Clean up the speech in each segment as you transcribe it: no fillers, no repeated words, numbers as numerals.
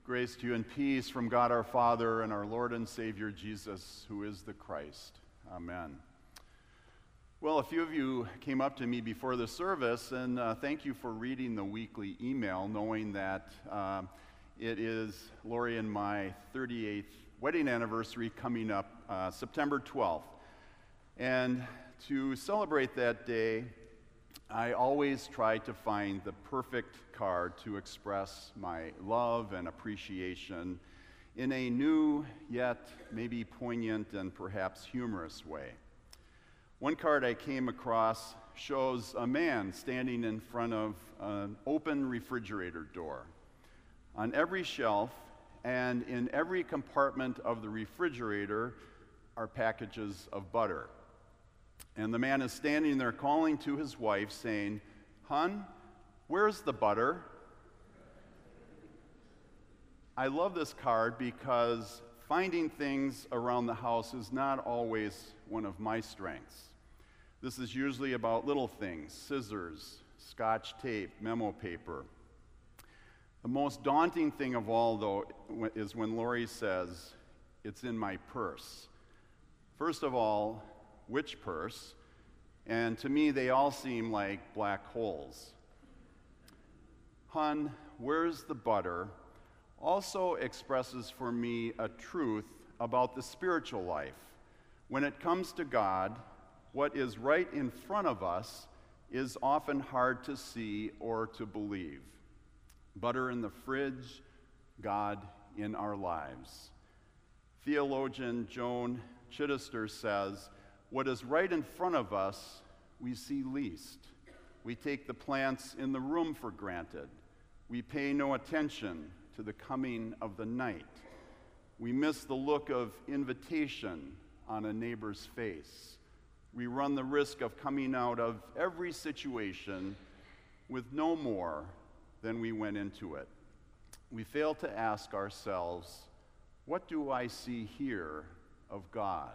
Grace to you and peace from God our Father and our Lord and Savior Jesus, who is the Christ. Amen. Well, a few of you came up to me before the service, and thank you for reading the weekly email, knowing that it is Lori and my 38th wedding anniversary coming up September 12th. And to celebrate that day, I always try to find the perfect card to express my love and appreciation in a new, yet maybe poignant and perhaps humorous way. One card I came across shows a man standing in front of an open refrigerator door. On every shelf and in every compartment of the refrigerator are packages of butter. And the man is standing there calling to his wife saying, "Hun, where's the butter?" I love this card because finding things around the house is not always one of my strengths. This is usually about little things: scissors, Scotch tape, memo paper. The most daunting thing of all, though, is when Lori says, "It's in my purse." First of all, which purse? And to me, they all seem like black holes. "Hun, where's the butter?" also expresses for me a truth about the spiritual life. When it comes to God, what is right in front of us is often hard to see or to believe. Butter in the fridge, God in our lives. Theologian Joan Chittister says, "What is right in front of us, we see least. We take the plants in the room for granted. We pay no attention to the coming of the night. We miss the look of invitation on a neighbor's face. We run the risk of coming out of every situation with no more than we went into it. We fail to ask ourselves, what do I see here of God?"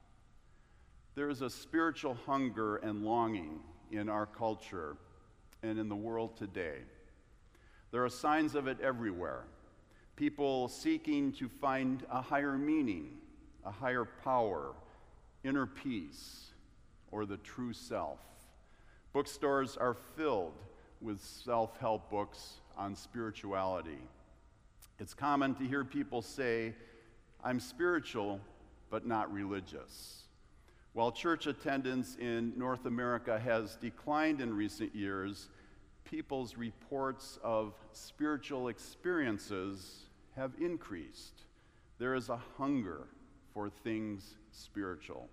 There is a spiritual hunger and longing in our culture and in the world today. There are signs of it everywhere. People seeking to find a higher meaning, a higher power, inner peace, or the true self. Bookstores are filled with self-help books on spirituality. It's common to hear people say, "I'm spiritual, but not religious." While church attendance in North America has declined in recent years, people's reports of spiritual experiences have increased. There is a hunger for things spiritual.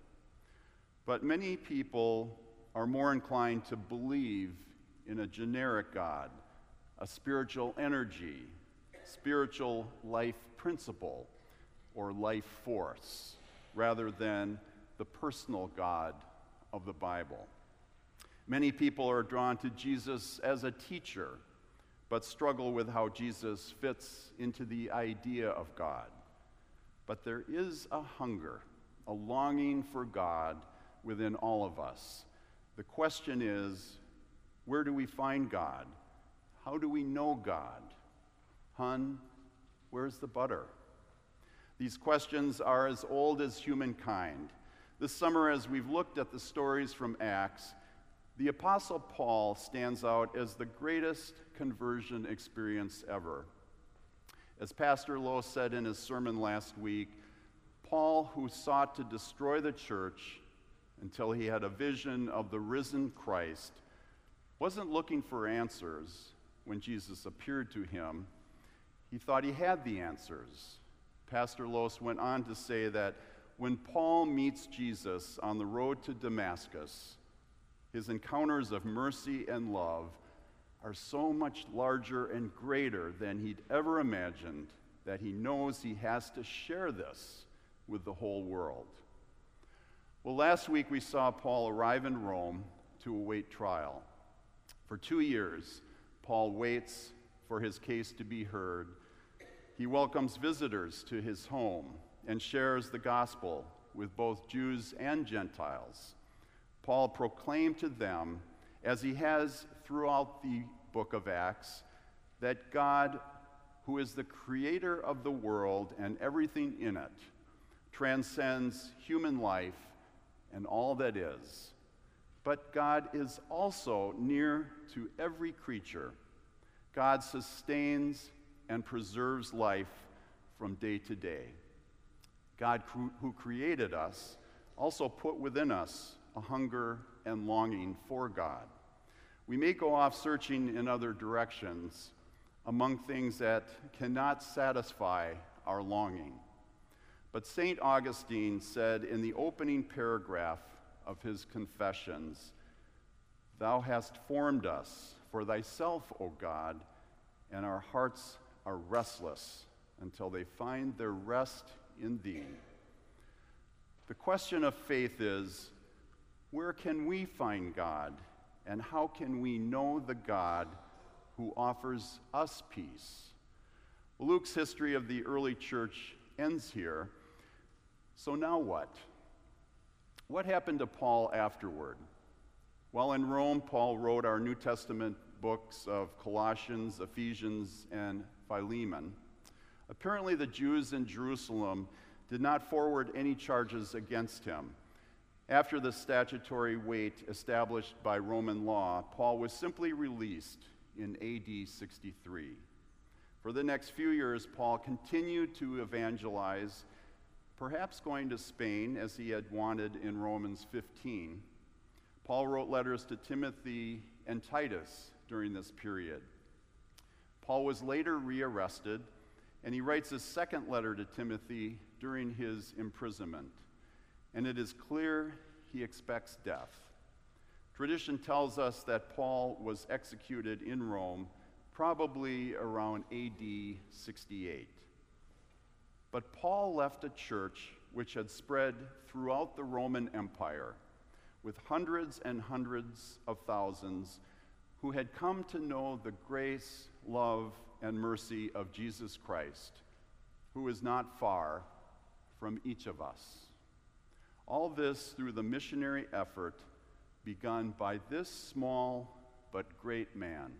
But many people are more inclined to believe in a generic God, a spiritual energy, spiritual life principle, or life force, rather than the personal God of the Bible. Many people are drawn to Jesus as a teacher, but struggle with how Jesus fits into the idea of God. But there is a hunger, a longing for God within all of us. The question is, where do we find God? How do we know God? Hun, where's the butter? These questions are as old as humankind. This summer, as we've looked at the stories from Acts, the Apostle Paul stands out as the greatest conversion experience ever. As Pastor Lowe said in his sermon last week, Paul, who sought to destroy the church until he had a vision of the risen Christ, wasn't looking for answers when Jesus appeared to him. He thought he had the answers. Pastor Lowe went on to say that when Paul meets Jesus on the road to Damascus, his encounters of mercy and love are so much larger and greater than he'd ever imagined that he knows he has to share this with the whole world. Well, last week we saw Paul arrive in Rome to await trial. For 2 years, Paul waits for his case to be heard. He welcomes visitors to his home and shares the gospel with both Jews and Gentiles. Paul proclaimed to them, as he has throughout the book of Acts, that God, who is the creator of the world and everything in it, transcends human life and all that is. But God is also near to every creature. God sustains and preserves life from day to day. God, who created us, also put within us a hunger and longing for God. We may go off searching in other directions among things that cannot satisfy our longing. But St. Augustine said in the opening paragraph of his Confessions, "Thou hast formed us for thyself, O God, and our hearts are restless until they find their rest in thee." The question of faith is, where can we find God, and how can we know the God who offers us peace? Luke's history of the early church ends here. So now what? What happened to Paul afterward? While in Rome, Paul wrote our New Testament books of Colossians, Ephesians, and Philemon. Apparently, the Jews in Jerusalem did not forward any charges against him. After the statutory wait established by Roman law, Paul was simply released in AD 63. For the next few years, Paul continued to evangelize, perhaps going to Spain as he had wanted in Romans 15. Paul wrote letters to Timothy and Titus during this period. Paul was later rearrested, and he writes his second letter to Timothy during his imprisonment. And it is clear he expects death. Tradition tells us that Paul was executed in Rome probably around AD 68. But Paul left a church which had spread throughout the Roman Empire, with hundreds and hundreds of thousands who had come to know the grace, love, and mercy of Jesus Christ, who is not far from each of us. All this through the missionary effort begun by this small but great man.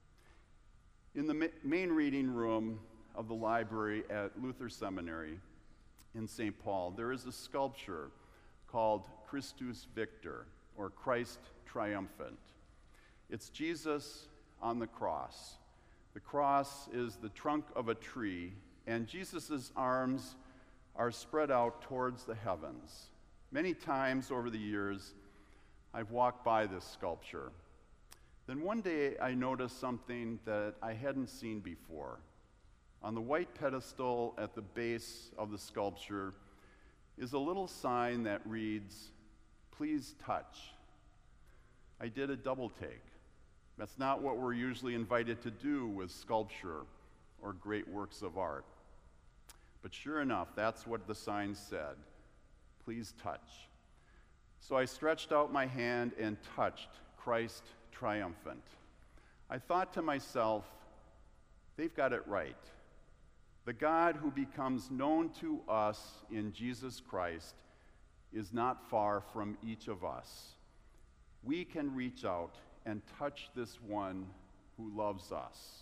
In the main reading room of the library at Luther Seminary in St. Paul, there is a sculpture called Christus Victor, or Christ Triumphant. It's Jesus on the cross. The cross is the trunk of a tree, and Jesus' arms are spread out towards the heavens. Many times over the years, I've walked by this sculpture. Then one day I noticed something that I hadn't seen before. On the white pedestal at the base of the sculpture is a little sign that reads, "Please touch." I did a double take. That's not what we're usually invited to do with sculpture or great works of art. But sure enough, that's what the sign said. Please touch. So I stretched out my hand and touched Christ Triumphant. I thought to myself, they've got it right. The God who becomes known to us in Jesus Christ is not far from each of us. We can reach out and touch this one who loves us.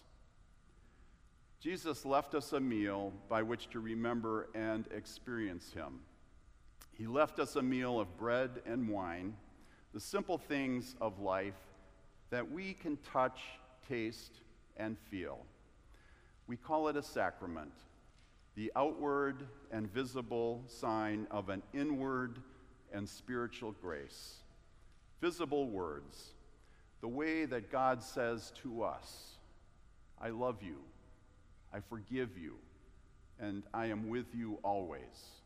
Jesus left us a meal by which to remember and experience him. He left us a meal of bread and wine, the simple things of life that we can touch, taste, and feel. We call it a sacrament, the outward and visible sign of an inward and spiritual grace. Visible words, the way that God says to us, "I love you, I forgive you, and I am with you always."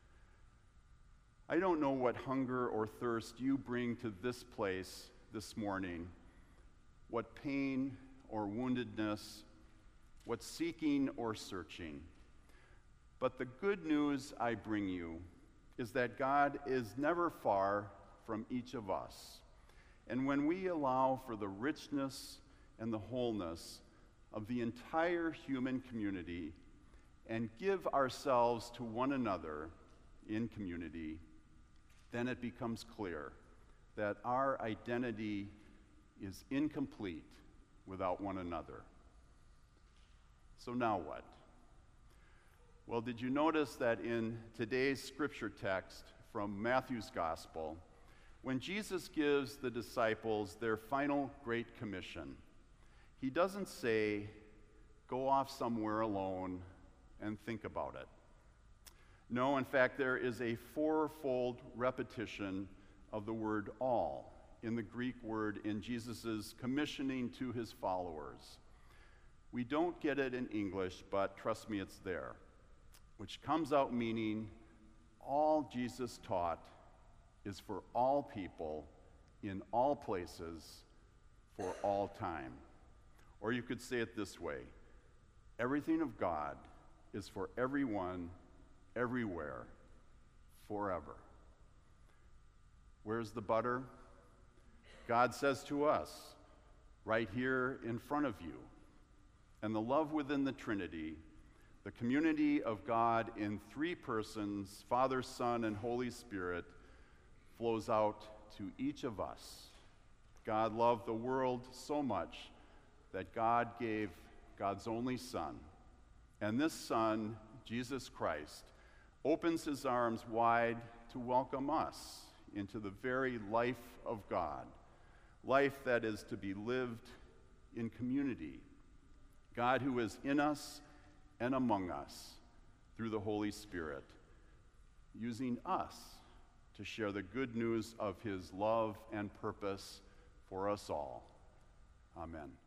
I don't know what hunger or thirst you bring to this place this morning, what pain or woundedness, what seeking or searching. But the good news I bring you is that God is never far from each of us. And when we allow for the richness and the wholeness of the entire human community and give ourselves to one another in community, then it becomes clear that our identity is incomplete without one another. So now what? Well, did you notice that in today's scripture text from Matthew's Gospel, when Jesus gives the disciples their final Great Commission, he doesn't say, go off somewhere alone and think about it. No, in fact, there is a fourfold repetition of the word all in the Greek word in Jesus' commissioning to his followers. We don't get it in English, but trust me, it's there, which comes out meaning all Jesus taught is for all people, in all places, for all time. Or you could say it this way: everything of God is for everyone, everywhere, forever. Where's the butter? God says to us, right here in front of you. And the love within the Trinity, the community of God in three persons, Father, Son, and Holy Spirit, flows out to each of us. God loved the world so much that God gave God's only Son. And this Son, Jesus Christ, opens his arms wide to welcome us into the very life of God, life that is to be lived in community. God who is in us and among us through the Holy Spirit, using us to share the good news of his love and purpose for us all. Amen.